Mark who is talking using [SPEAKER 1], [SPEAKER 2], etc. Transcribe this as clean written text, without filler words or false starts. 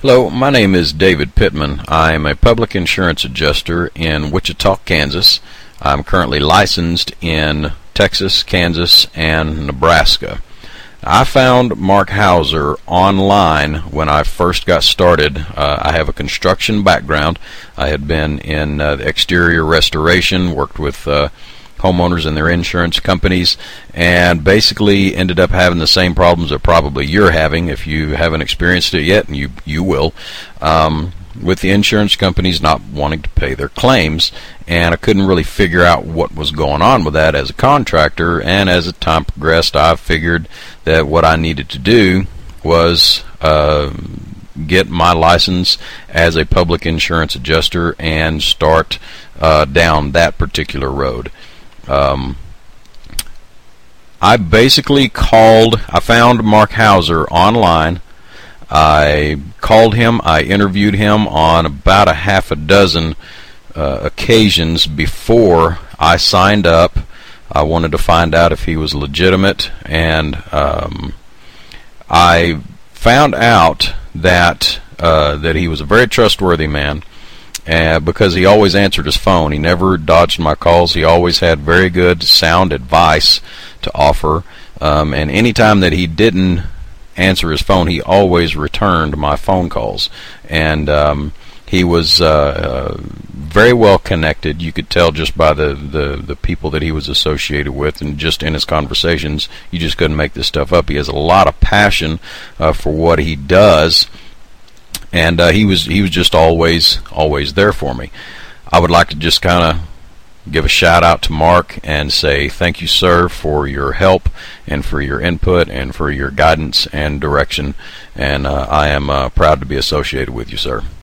[SPEAKER 1] Hello, my name is David Pittman. I am a public insurance adjuster in Wichita, Kansas. I'm currently licensed in Texas, Kansas, and Nebraska. I found Mark Hauser online when I first got started. I have a construction background. I had been in exterior restoration, worked with homeowners and their insurance companies, and basically ended up having the same problems that probably you're having if you haven't experienced it yet, and you will, with the insurance companies not wanting to pay their claims. And I couldn't really figure out what was going on with that as a contractor, and as the time progressed, I figured that what I needed to do was get my license as a public insurance adjuster and start down that particular road. I basically I found Mark Hauser online. I called him, I interviewed him on about a half a dozen occasions before I signed up. I wanted to find out if he was legitimate, and I found out that he was a very trustworthy man. Because he always answered his phone. He never dodged my calls. He always had very good, sound advice to offer. And any time that he didn't answer his phone, he always returned my phone calls. And he was very well connected. You could tell just by the people that he was associated with, and just in his conversations, you just couldn't make this stuff up. He has a lot of passion for what he does. And he was just always there for me. I would like to just kind of give a shout out to Mark and say thank you, sir, for your help and for your input and for your guidance and direction. And I am proud to be associated with you, sir.